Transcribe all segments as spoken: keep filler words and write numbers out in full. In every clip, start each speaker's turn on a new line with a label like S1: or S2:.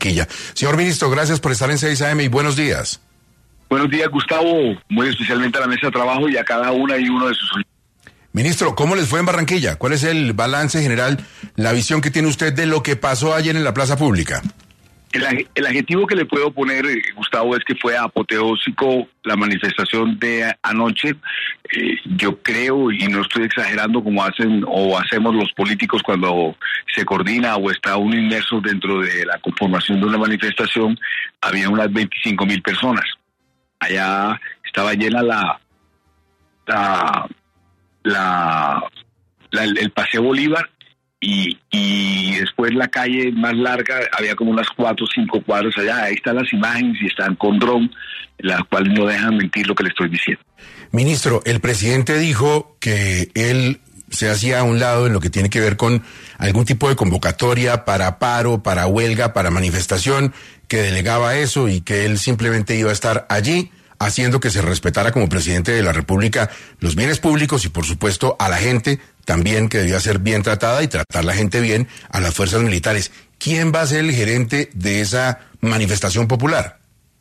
S1: Barranquilla. Señor ministro, gracias por estar en seis A M y buenos días.
S2: Buenos días, Gustavo, muy especialmente a la mesa de trabajo y a cada una y uno de sus...
S1: Ministro, ¿cómo les fue en Barranquilla? ¿Cuál es el balance general, la visión que tiene usted de lo que pasó ayer en la plaza pública?
S2: El, el adjetivo que le puedo poner, eh, Gustavo, es que fue apoteósico la manifestación de anoche. Eh, yo creo, y no estoy exagerando como hacen o hacemos los políticos cuando se coordina o está uno inmerso dentro de la conformación de una manifestación, había unas veinticinco mil personas. Allá estaba llena la... la La, la, el Paseo Bolívar y, y después la calle más larga, había como unas cuatro o cinco cuadros allá. Ahí están las imágenes y están con dron, las cuales no dejan mentir lo que le estoy diciendo.
S1: Ministro, el presidente dijo que él se hacía a un lado en lo que tiene que ver con algún tipo de convocatoria para paro, para huelga, para manifestación, que delegaba eso y que él simplemente iba a estar allí haciendo que se respetara como presidente de la República los bienes públicos y, por supuesto, a la gente también, que debía ser bien tratada y tratar la gente bien, a las fuerzas militares. ¿Quién va a ser el gerente de esa manifestación popular?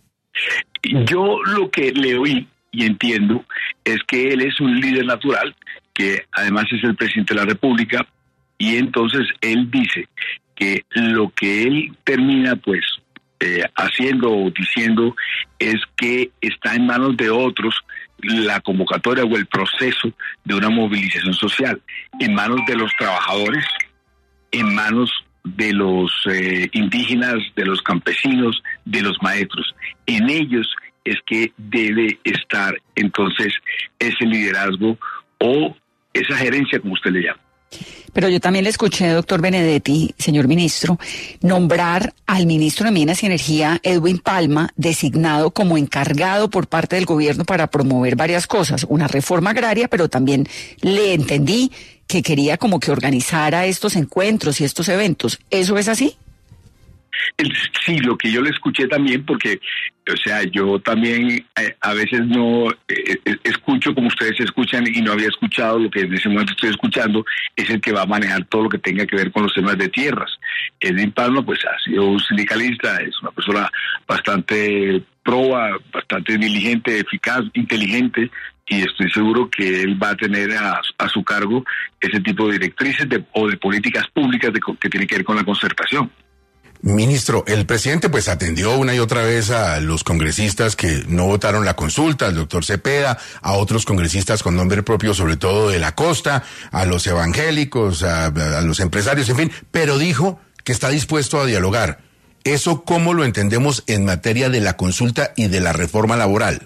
S2: Yo lo que le oí y entiendo es que él es un líder natural, que además es el presidente de la República, y entonces él dice que lo que él termina, pues, Eh, haciendo o diciendo es que está en manos de otros la convocatoria o el proceso de una movilización social, en manos de los trabajadores, en manos de los eh, indígenas, de los campesinos, de los maestros. En ellos es que debe estar entonces ese liderazgo o esa gerencia, como usted le llama.
S3: Pero yo también le escuché, doctor Benedetti, señor ministro, nombrar al ministro de Minas y Energía, Edwin Palma, designado como encargado por parte del gobierno para promover varias cosas, una reforma agraria, pero también le entendí que quería como que organizara estos encuentros y estos eventos. ¿Eso es así?
S2: Sí, lo que yo le escuché también, porque, o sea, yo también eh, a veces no eh, escucho como ustedes escuchan y no había escuchado lo que en ese momento estoy escuchando, es el que va a manejar todo lo que tenga que ver con los temas de tierras. Edwin Palma, pues, ha sido un sindicalista, es una persona bastante proba, bastante diligente, eficaz, inteligente, y estoy seguro que él va a tener a, a su cargo ese tipo de directrices de, o de políticas públicas de, que tienen que ver con la concertación.
S1: Ministro, el presidente pues atendió una y otra vez a los congresistas que no votaron la consulta, al doctor Cepeda, a otros congresistas con nombre propio, sobre todo de la costa, a los evangélicos, a, a los empresarios, en fin, pero dijo que está dispuesto a dialogar. ¿Eso cómo lo entendemos en materia de la consulta y de la reforma laboral?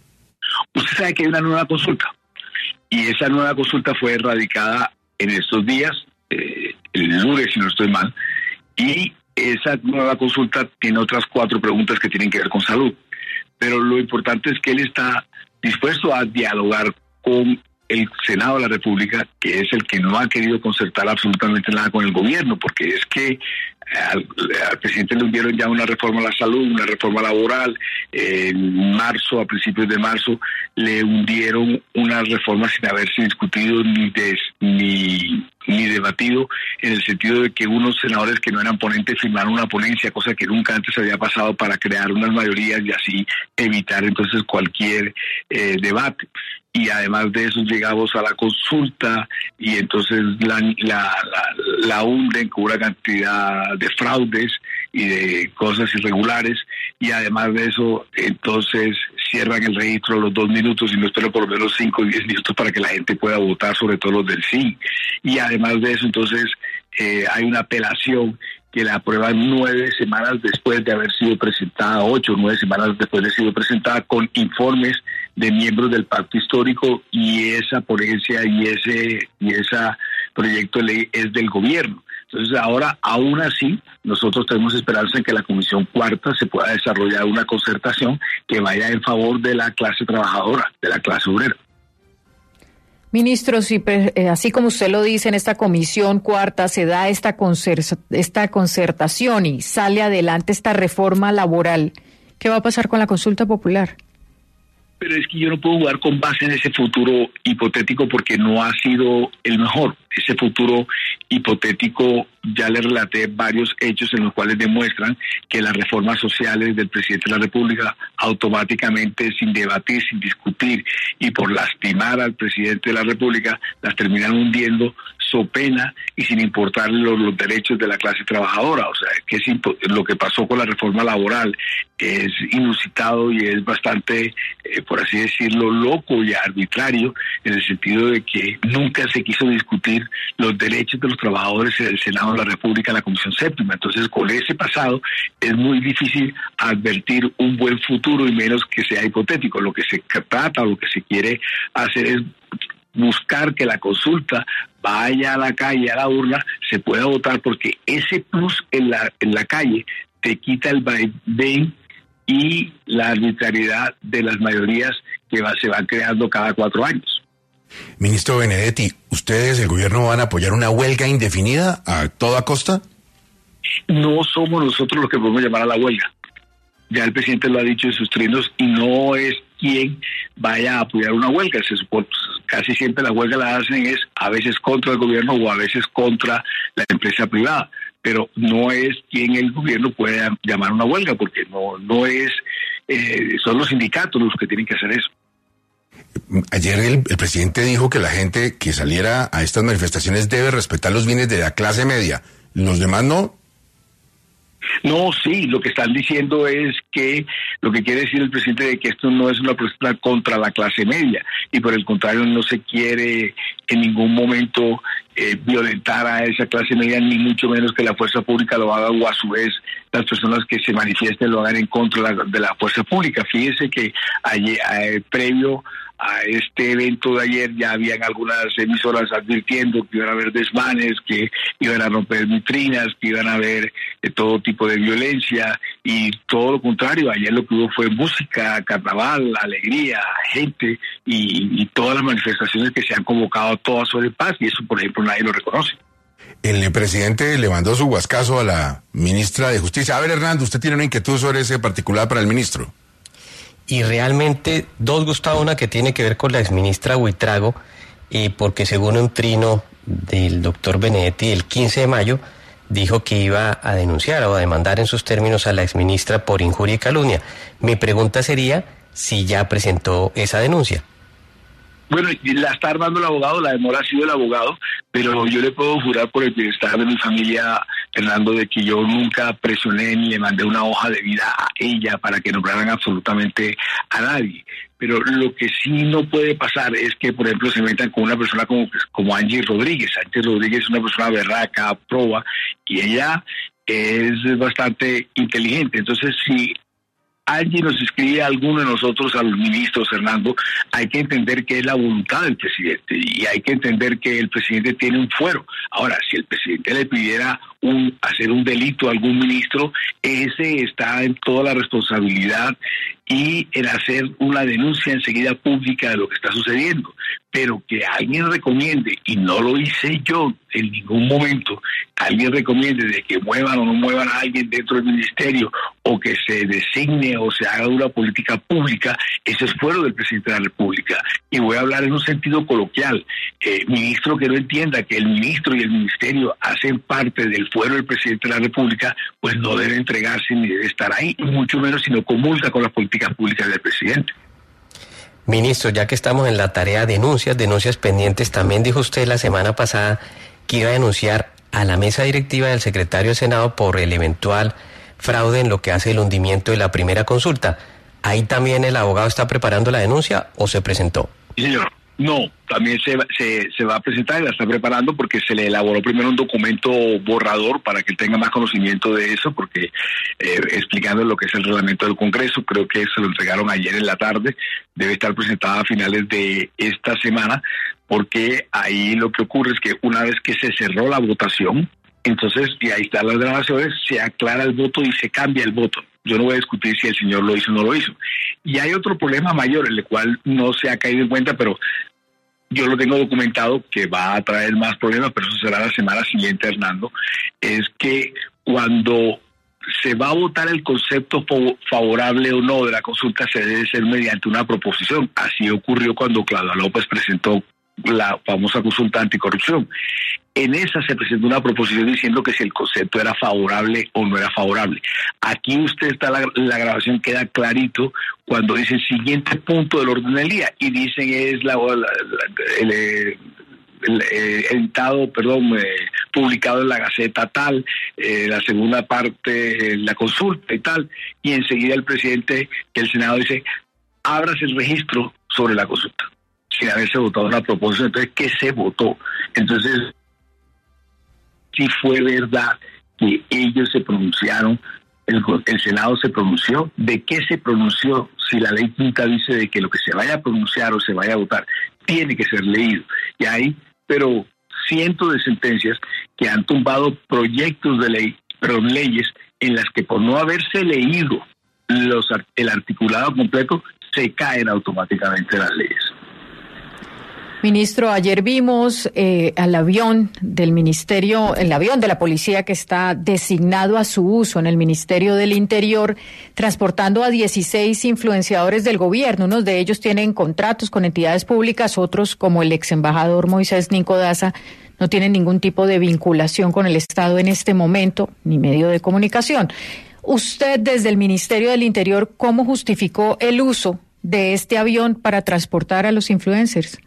S2: Usted sabe que hay una nueva consulta y esa nueva consulta fue radicada en estos días, eh, el lunes si no estoy mal, y esa nueva consulta tiene otras cuatro preguntas que tienen que ver con salud. Pero lo importante es que él está dispuesto a dialogar con el Senado de la República, que es el que no ha querido concertar absolutamente nada con el gobierno, porque es que al, al presidente le hundieron ya una reforma a la salud, una reforma laboral. Eh, en marzo, a principios de marzo, le hundieron una reforma sin haberse discutido ni, des, ni, ni debatido, en el sentido de que unos senadores que no eran ponentes firmaron una ponencia, cosa que nunca antes había pasado, para crear unas mayorías y así evitar entonces cualquier eh, debate. Y además de eso llegamos a la consulta y entonces la, la, la, la hunden con una cantidad de fraudes y de cosas irregulares, y además de eso entonces cierran el registro a los dos minutos y no esperan por lo menos cinco o diez minutos para que la gente pueda votar, sobre todo los del sí. Y además de eso entonces eh, hay una apelación que la aprueban nueve semanas después de haber sido presentada, ocho o nueve semanas después de haber sido presentada, con informes de miembros del pacto histórico, y esa ponencia y ese y ese proyecto de ley es del gobierno. Entonces ahora, aún así, nosotros tenemos esperanza en que la Comisión Cuarta se pueda desarrollar una concertación que vaya en favor de la clase trabajadora, de la clase obrera.
S4: Ministro, si, eh, así como usted lo dice, en esta Comisión Cuarta se da esta, concer- esta concertación y sale adelante esta reforma laboral, ¿qué va a pasar con la consulta popular?
S2: Pero es que yo no puedo jugar con base en ese futuro hipotético porque no ha sido el mejor. Ese futuro hipotético, ya le relaté varios hechos en los cuales demuestran que las reformas sociales del presidente de la República automáticamente, sin debatir, sin discutir y por lastimar al presidente de la República, las terminan hundiendo so pena y sin importar los, los derechos de la clase trabajadora. O sea, que es lo que pasó con la reforma laboral es inusitado y es bastante, eh, por así decirlo, loco y arbitrario, en el sentido de que nunca se quiso discutir los derechos de los trabajadores en el Senado de la República, en la Comisión Séptima. Entonces, con ese pasado es muy difícil advertir un buen futuro y menos que sea hipotético. Lo que se trata, lo que se quiere hacer es buscar que la consulta vaya a la calle, a la urna, se pueda votar, porque ese plus en la, en la calle te quita el vaivén y la arbitrariedad de las mayorías que va, se van creando cada cuatro años.
S1: Ministro Benedetti, ¿ustedes, el gobierno, van a apoyar una huelga indefinida a toda costa?
S2: No somos nosotros los que podemos llamar a la huelga. Ya el presidente lo ha dicho en sus trinos y no es quien vaya a apoyar una huelga. Se supone, casi siempre la huelga la hacen es a veces contra el gobierno o a veces contra la empresa privada, pero no es quien el gobierno puede llamar una huelga, porque no, no es, eh, son los sindicatos los que tienen que hacer eso.
S1: Ayer el, el presidente dijo que la gente que saliera a estas manifestaciones debe respetar los bienes de la clase media. ¿Los demás no?
S2: No, sí, lo que están diciendo es que lo que quiere decir el presidente de que esto no es una protesta contra la clase media y por el contrario no se quiere en ningún momento eh, violentar a esa clase media, ni mucho menos que la fuerza pública lo haga o a su vez las personas que se manifiesten lo hagan en contra de la, de la fuerza pública. Fíjese que ayer, eh, previo a este evento de ayer ya habían algunas emisoras advirtiendo que iban a haber desmanes, que iban a romper vitrinas, que iban a haber eh, todo tipo de violencia y todo lo contrario. Ayer lo que hubo fue música, carnaval, alegría, gente y, y todas las manifestaciones que se han convocado, todas sobre paz, y eso por ejemplo nadie lo reconoce.
S1: El presidente le mandó su guascazo a la ministra de Justicia. A ver, Hernando, usted tiene una inquietud sobre ese particular para el ministro.
S5: Y realmente, dos, Gustavo, una que tiene que ver con la exministra Buitrago, eh, porque según un trino del doctor Benedetti el quince de mayo, dijo que iba a denunciar o a demandar en sus términos a la exministra por injuria y calumnia. Mi pregunta sería si ya presentó esa denuncia.
S2: Bueno, la está armando el abogado, la demora ha sido el abogado, pero yo le puedo jurar por el bienestar de mi familia, Fernando, de que yo nunca presioné ni le mandé una hoja de vida a ella para que nombraran absolutamente a nadie. Pero lo que sí no puede pasar es que, por ejemplo, se metan con una persona como, como Angie Rodríguez. Angie Rodríguez es una persona berraca, proba, y ella es bastante inteligente. Entonces, si Angie nos escribe a alguno de nosotros, a los ministros, Fernando, hay que entender que es la voluntad del presidente y hay que entender que el presidente tiene un fuero. Ahora, si el presidente le pidiera un, hacer un delito a algún ministro, ese está en toda la responsabilidad y en hacer una denuncia enseguida pública de lo que está sucediendo. Pero que alguien recomiende, y no lo hice yo en ningún momento, alguien recomiende de que muevan o no muevan a alguien dentro del ministerio, o que se designe o se haga una política pública, ese es fuero del presidente de la República. Y voy a hablar en un sentido coloquial. Eh, ministro que no entienda que el ministro y el ministerio hacen parte del fuero del presidente de la República, pues no debe entregarse ni debe estar ahí, y mucho menos si no comulga con las políticas públicas del presidente.
S5: Ministro, ya que estamos en la tarea de denuncias, denuncias pendientes, también dijo usted la semana pasada que iba a denunciar a la mesa directiva del secretario del Senado por el eventual fraude en lo que hace el hundimiento de la primera consulta. ¿Ahí también el abogado está preparando la denuncia o se presentó?
S2: Sí, señor. No, también se, se, se va a presentar y la está preparando porque se le elaboró primero un documento borrador para que él tenga más conocimiento de eso, porque eh, explicando lo que es el reglamento del Congreso, creo que se lo entregaron ayer en la tarde, debe estar presentada a finales de esta semana, porque ahí lo que ocurre es que una vez que se cerró la votación, entonces, y ahí están las grabaciones, se aclara el voto y se cambia el voto. Yo no voy a discutir si el señor lo hizo o no lo hizo. Y hay otro problema mayor, el cual no se ha caído en cuenta, pero yo lo tengo documentado, que va a traer más problemas, pero eso será la semana siguiente, Hernando, es que cuando se va a votar el concepto favorable o no de la consulta, se debe ser mediante una proposición. Así ocurrió cuando Claudia López presentó la famosa consulta anticorrupción. En esa se presentó una proposición diciendo que si el concepto era favorable o no era favorable. Aquí usted está, la, la grabación queda clarito cuando dice el siguiente punto del orden del día, y dicen es la, la, la el, el, el, editado, perdón, eh, publicado en la Gaceta tal, eh, la segunda parte, eh, la consulta y tal, y enseguida el presidente del Senado dice, ábrase el registro sobre la consulta, sin haberse votado una proposición. Entonces, ¿qué se votó? Entonces, sí fue verdad que ellos se pronunciaron, el, el Senado se pronunció. ¿De qué se pronunció? Si la ley quinta dice de que lo que se vaya a pronunciar o se vaya a votar tiene que ser leído. Y hay, pero cientos de sentencias que han tumbado proyectos de ley, pero leyes en las que por no haberse leído los, el articulado completo, se caen automáticamente las leyes.
S4: Ministro, ayer vimos eh, al avión del Ministerio, el avión de la policía que está designado a su uso en el Ministerio del Interior, transportando a dieciséis influenciadores del gobierno. Unos de ellos tienen contratos con entidades públicas, otros, como el ex embajador Moisés Nico Daza, no tienen ningún tipo de vinculación con el Estado en este momento, ni medio de comunicación. Usted, desde el Ministerio del Interior, ¿cómo justificó el uso de este avión para transportar a los influencers?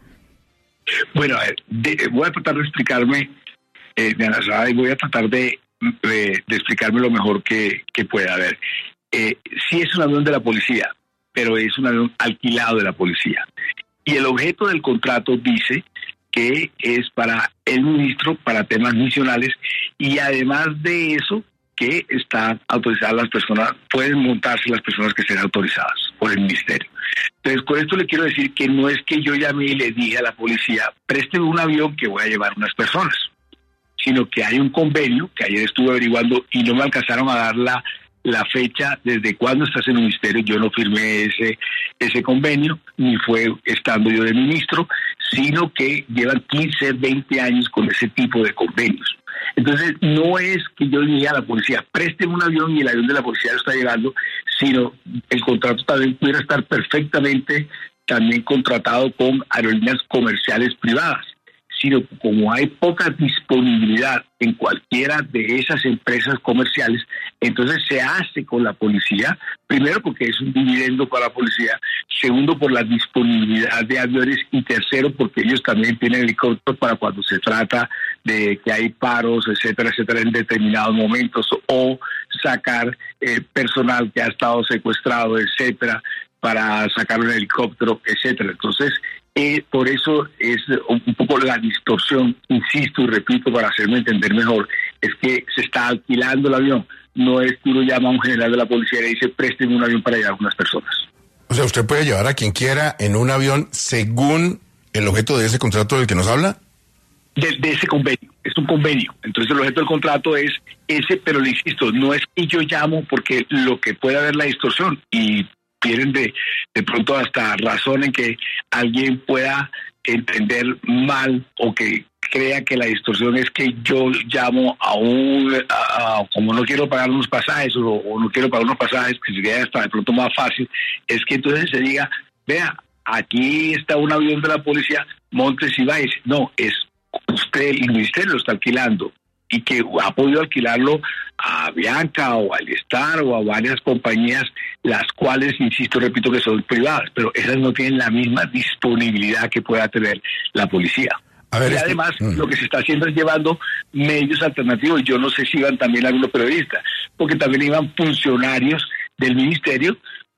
S2: Bueno, a ver, de, voy a tratar de explicarme, eh, de Anasada, y voy a tratar de, de, de explicarme lo mejor que, que pueda. A ver, eh, sí es un avión de la policía, pero es un avión alquilado de la policía. Y el objeto del contrato dice que es para el ministro, para temas misionales, y además de eso, que están autorizadas las personas, pueden montarse las personas que sean autorizadas por el ministerio. Entonces, con esto le quiero decir que no es que yo llamé y le dije a la policía, présteme un avión que voy a llevar unas personas, sino que hay un convenio, que ayer estuve averiguando y no me alcanzaron a dar la, la fecha desde cuándo estás en el ministerio. Yo no firmé ese, ese convenio, ni fue estando yo de ministro, sino que llevan quince, veinte años con ese tipo de convenios. Entonces, no es que yo le diga a la policía, présteme un avión y el avión de la policía está llegando, sino el contrato también pudiera estar perfectamente también contratado con aerolíneas comerciales privadas, sino como hay poca disponibilidad en cualquiera de esas empresas comerciales, entonces se hace con la policía, primero porque es un dividendo para la policía, segundo por la disponibilidad de aviones, y tercero porque ellos también tienen helicópteros para cuando se trata de que hay paros, etcétera, etcétera, en determinados momentos, o sacar eh, personal que ha estado secuestrado, etcétera, para sacar un helicóptero, etcétera. Entonces, eh, por eso es un, un poco la distorsión, insisto y repito para hacerme entender mejor, es que se está alquilando el avión, no es que uno llama a un general de la policía y le dice, présteme un avión para llevar a unas personas.
S1: O sea, ¿usted puede llevar a quien quiera en un avión según el objeto de ese contrato del que nos habla?
S2: De, de ese convenio, es un convenio. Entonces el objeto del contrato es ese, pero le insisto, no es que yo llamo porque lo que puede haber la distorsión, y tienen de, de pronto hasta razón en que alguien pueda entender mal o que crea que la distorsión es que yo llamo a un, a, a, como no quiero pagar unos pasajes o, o no quiero pagar unos pasajes, que sería hasta de pronto más fácil, es que entonces se diga, vea, aquí está un avión de la policía, montes y vayas. No, es usted, el ministerio lo está alquilando, y que ha podido alquilarlo a Bianca o al Star o a varias compañías, las cuales, insisto, repito, que son privadas, pero esas no tienen la misma disponibilidad que pueda tener la policía. A ver, y este... además, mm. lo que se está haciendo es llevando medios alternativos. Yo no sé si iban también algunos periodistas, porque también iban funcionarios del ministerio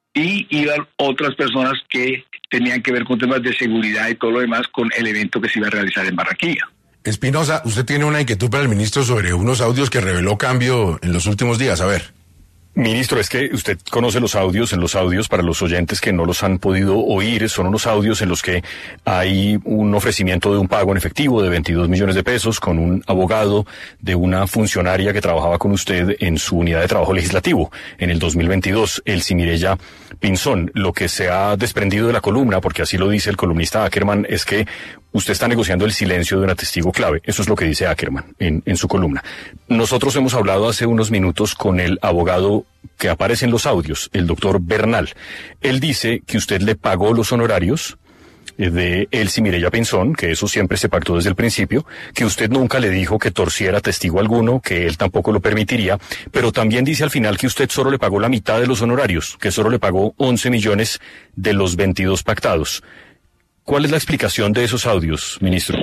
S2: y iban otras personas que tenían que ver con temas de seguridad y todo lo demás con el evento que se iba a realizar en Barranquilla.
S1: Espinosa, usted tiene una inquietud para el ministro sobre unos audios que reveló Cambio en los últimos días. A ver.
S6: Ministro, es que usted conoce los audios. En los audios, para los oyentes que no los han podido oír, son unos audios en los que hay un ofrecimiento de un pago en efectivo de veintidós millones de pesos con un abogado de una funcionaria que trabajaba con usted en su unidad de trabajo legislativo en el dos mil veintidós, Elsie Mireya Pinzón. Lo que se ha desprendido de la columna, porque así lo dice el columnista Ackerman, es que usted está negociando el silencio de una testigo clave. Eso es lo que dice Ackerman en, en su columna. Nosotros hemos hablado hace unos minutos con el abogado que aparece en los audios, el doctor Bernal. Él dice que usted le pagó los honorarios de Elsie Mireya Pinzón, que eso siempre se pactó desde el principio, que usted nunca le dijo que torciera testigo alguno, que él tampoco lo permitiría, pero también dice al final que usted solo le pagó la mitad de los honorarios, que solo le pagó once millones de los veintidós pactados. ¿Cuál es la explicación de esos audios, ministro?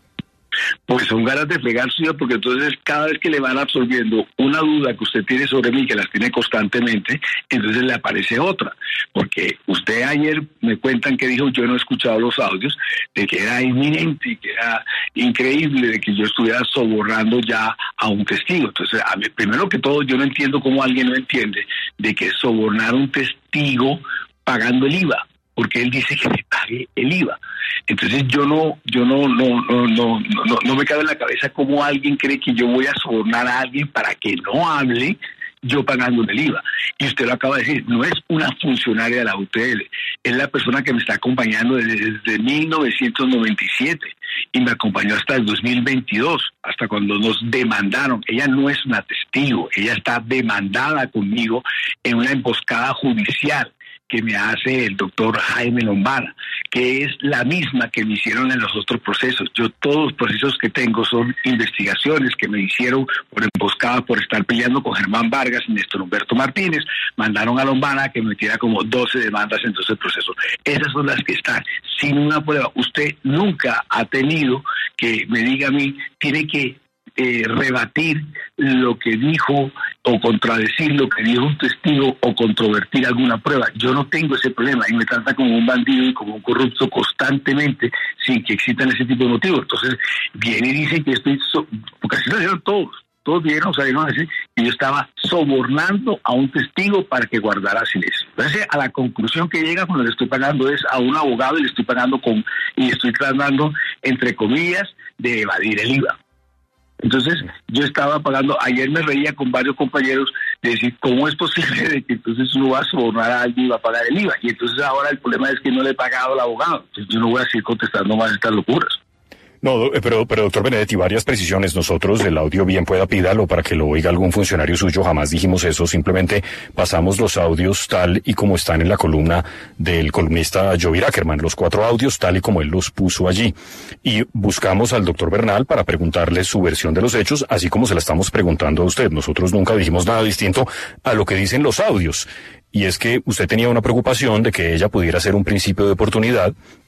S2: Pues son ganas de fregar suya, porque entonces cada vez que le van absorbiendo una duda que usted tiene sobre mí, que las tiene constantemente, entonces le aparece otra. Porque usted ayer me cuentan que dijo, yo no he escuchado los audios, de que era inminente y que era increíble de que yo estuviera sobornando ya a un testigo. Entonces, a mí, primero que todo, yo no entiendo cómo alguien no entiende de que sobornar a un testigo pagando el I V A, porque él dice que me pague el I V A. Entonces yo no, yo no, no, no, no, no, no me cabe en la cabeza cómo alguien cree que yo voy a sobornar a alguien para que no hable, yo pagando el I V A. Y usted lo acaba de decir, no es una funcionaria de la U T L, es la persona que me está acompañando desde, desde mil novecientos noventa y siete y me acompañó hasta el dos mil veintidós, hasta cuando nos demandaron. Ella no es una testigo, ella está demandada conmigo en una emboscada judicial que me hace el doctor Jaime Lombana, que es la misma que me hicieron en los otros procesos. Yo todos los procesos que tengo son investigaciones que me hicieron por emboscada, por estar peleando con Germán Vargas y Néstor Humberto Martínez. Mandaron a Lombana que me metiera como doce demandas en doce procesos. Esas son las que están sin una prueba. Usted nunca ha tenido que me diga a mí, tiene que Eh, rebatir lo que dijo o contradecir lo que dijo un testigo o controvertir alguna prueba. Yo no tengo ese problema y me trata como un bandido y como un corrupto constantemente sin que existan ese tipo de motivos. Entonces viene y dice que estoy, so porque así lo dijeron todos, todos vinieron, salieron a decir que yo estaba sobornando a un testigo para que guardara silencio. Entonces a la conclusión que llega cuando le estoy pagando es a un abogado y le estoy pagando con, y estoy tratando entre comillas de evadir el I V A. Entonces, yo estaba pagando, ayer me reía con varios compañeros de decir, ¿cómo es posible de que entonces uno va a sobornar a alguien y va a pagar el I V A? Y entonces ahora el problema es que no le he pagado al abogado. Entonces yo no voy a seguir contestando más estas locuras.
S6: No, pero, pero doctor Benedetti, varias precisiones. Nosotros, el audio bien pueda pídalo para que lo oiga algún funcionario suyo. Jamás dijimos eso. Simplemente pasamos los audios tal y como están en la columna del columnista Jovir Ackerman. Los cuatro audios tal y como él los puso allí. Y buscamos al doctor Bernal para preguntarle su versión de los hechos, así como se la estamos preguntando a usted. Nosotros nunca dijimos nada distinto a lo que dicen los audios. Y es que usted tenía una preocupación de que ella pudiera ser un principio de oportunidad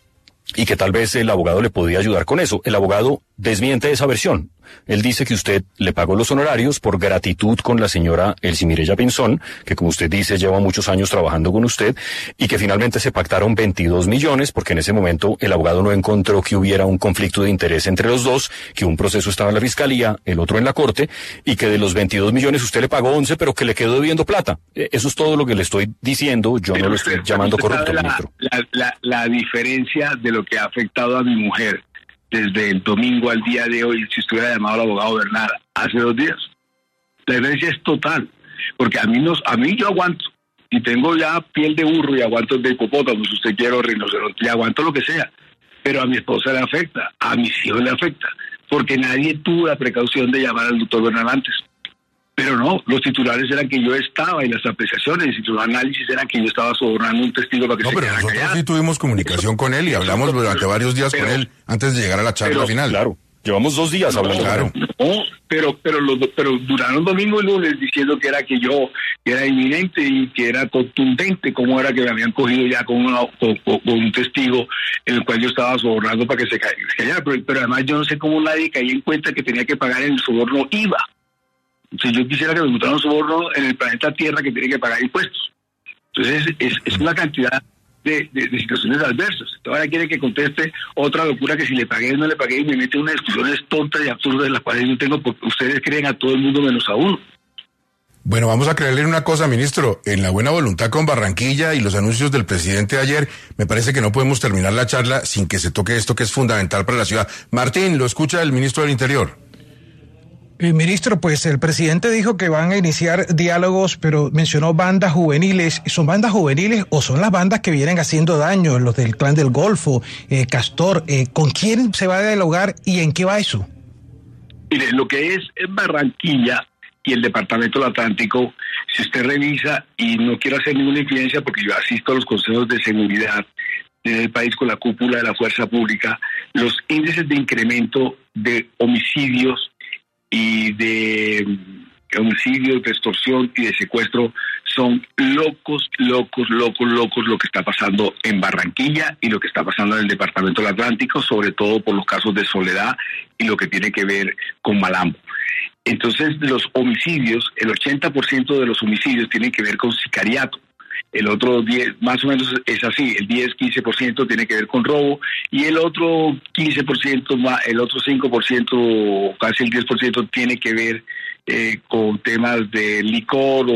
S6: y que tal vez el abogado le podía ayudar con eso. El abogado desmiente esa versión. Él dice que usted le pagó los honorarios por gratitud con la señora Elsie Mireya Pinzón, que como usted dice lleva muchos años trabajando con usted, y que finalmente se pactaron veintidós millones, porque en ese momento el abogado no encontró que hubiera un conflicto de interés entre los dos, que un proceso estaba en la fiscalía, el otro en la corte, y que de los veintidós millones usted le pagó once, pero que le quedó debiendo plata. Eso es todo lo que le estoy diciendo. Yo pero no lo estoy llamando corrupto,
S2: la,
S6: ministro.
S2: La, la, la diferencia de lo que ha afectado a mi mujer desde el domingo al día de hoy, si estuviera llamado al abogado Bernal hace dos días, la diferencia es total, porque a mí nos, a mí yo aguanto, y tengo ya piel de burro y aguanto de hipopótamo, si usted quiere, o rinoceronte, y aguanto lo que sea, pero a mi esposa le afecta, a mis hijos le afecta, porque nadie tuvo la precaución de llamar al doctor Bernal antes. Pero no, los titulares eran que yo estaba y las apreciaciones y los análisis eran que yo estaba sobornando un testigo para que
S1: no,
S2: se
S1: pero
S2: quedara
S1: nosotros
S2: callado.
S1: Sí tuvimos comunicación eso, con él y hablamos eso, durante pero, varios días pero, con él antes de llegar a la charla
S6: pero,
S1: final.
S6: Claro, llevamos dos días
S2: no,
S6: hablando.
S2: Claro. No, pero pero los, pero duraron domingo y lunes diciendo que era que yo que era inminente y que era contundente, como era que me habían cogido ya con, una, con, con, con un testigo en el cual yo estaba sobornando para que se callara. Pero, pero además yo no sé cómo nadie caía en cuenta que tenía que pagar el soborno I V A. Si yo quisiera que me montaran un soborno en el planeta Tierra que tiene que pagar impuestos. Entonces es, es una cantidad de, de, de situaciones adversas. Ahora quiere que conteste otra locura que si le pagué o no le pagué y me mete en unas discusiones tontas y absurdas de las cuales yo tengo porque ustedes creen a todo el mundo menos a uno.
S1: Bueno, vamos a creerle una cosa, ministro. En la buena voluntad con Barranquilla y los anuncios del presidente ayer, me parece que no podemos terminar la charla sin que se toque esto que es fundamental para la ciudad. Martín, lo escucha el ministro del Interior.
S7: Eh, ministro, pues el presidente dijo que van a iniciar diálogos, pero mencionó bandas juveniles. ¿Son bandas juveniles o son las bandas que vienen haciendo daño, los del Clan del Golfo, eh, Castor? Eh, ¿Con quién se va a dialogar y en qué va eso?
S2: Mire, lo que es Barranquilla y el Departamento del Atlántico, si usted revisa, y no quiero hacer ninguna infidencia porque yo asisto a los consejos de seguridad del país con la cúpula de la fuerza pública, los índices de incremento de homicidios y de homicidios, de extorsión y de secuestro son locos, locos, locos, locos lo que está pasando en Barranquilla y lo que está pasando en el Departamento del Atlántico, sobre todo por los casos de Soledad y lo que tiene que ver con Malambo. Entonces, los homicidios, el ochenta por ciento de los homicidios tienen que ver con sicariato. El otro diez, más o menos es así, el diez, quince por ciento tiene que ver con robo y el otro quince por ciento, el otro cinco por ciento, casi el diez por ciento tiene que ver eh, con temas de licor o,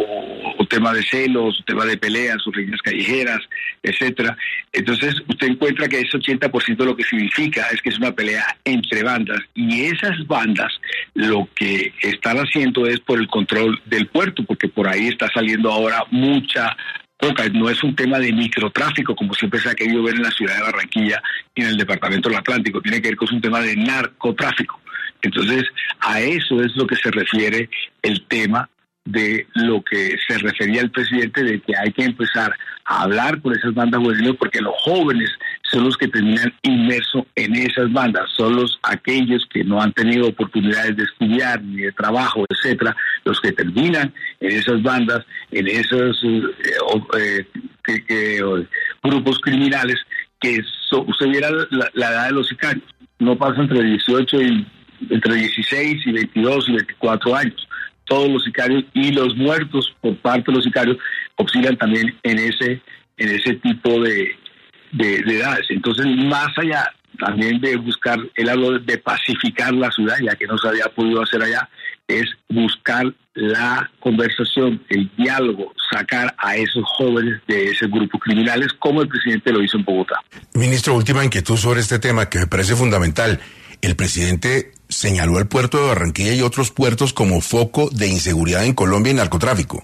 S2: o, o temas de celos, o temas de peleas o riñas callejeras, etcétera. Entonces usted encuentra que ese ochenta por ciento lo que significa es que es una pelea entre bandas y esas bandas lo que están haciendo es por el control del puerto, porque por ahí está saliendo ahora mucha coca. No es un tema de microtráfico como siempre se ha querido ver en la ciudad de Barranquilla y en el Departamento del Atlántico, tiene que ver con un tema de narcotráfico. Entonces, a eso es lo que se refiere el tema de lo que se refería el presidente, de que hay que empezar a hablar con esas bandas juveniles, porque los jóvenes son los que terminan inmersos en esas bandas, son los aquellos que no han tenido oportunidades de estudiar ni de trabajo, etcétera, los que terminan en esas bandas, en esos eh, eh, que, que, eh, grupos criminales que so, usted viera la, la edad de los sicarios, no pasa entre dieciocho y entre dieciséis y veintidós y veinticuatro años. Todos los sicarios y los muertos por parte de los sicarios oscilan también en ese en ese tipo de, de, de edades. Entonces, más allá también de buscar, él habló de pacificar la ciudad, ya que no se había podido hacer allá, es buscar la conversación, el diálogo, sacar a esos jóvenes de esos grupos criminales, como el presidente lo hizo en Bogotá.
S1: Ministro, última inquietud sobre este tema que me parece fundamental. El presidente señaló al puerto de Barranquilla y otros puertos como foco de inseguridad en Colombia y narcotráfico.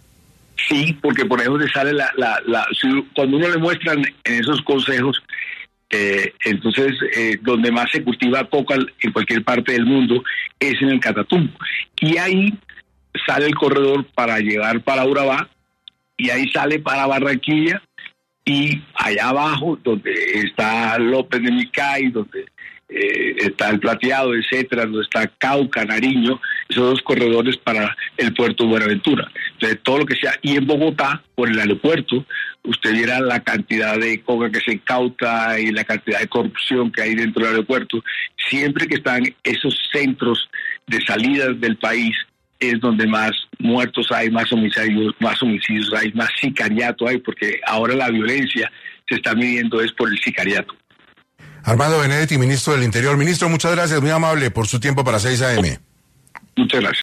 S2: Sí, porque por ahí donde sale la, la, la cuando uno le muestran en esos consejos, eh, entonces eh, donde más se cultiva coca en cualquier parte del mundo es en el Catatumbo. Y ahí sale el corredor para llegar para Urabá, y ahí sale para Barranquilla, y allá abajo donde está López de Micay, donde Eh, está el Plateado, etcétera, donde está Cauca, Nariño, esos dos corredores para el puerto de Buenaventura. Entonces, todo lo que sea, y en Bogotá, por el aeropuerto, usted viera la cantidad de coca que se incauta y la cantidad de corrupción que hay dentro del aeropuerto. Siempre que están esos centros de salidas del país, es donde más muertos hay, más homicidios, más homicidios hay, más sicariato hay, porque ahora la violencia se está midiendo es por el sicariato.
S1: Armando Benedetti, ministro del Interior. Ministro, muchas gracias, muy amable por su tiempo para seis A M.
S2: Muchas gracias.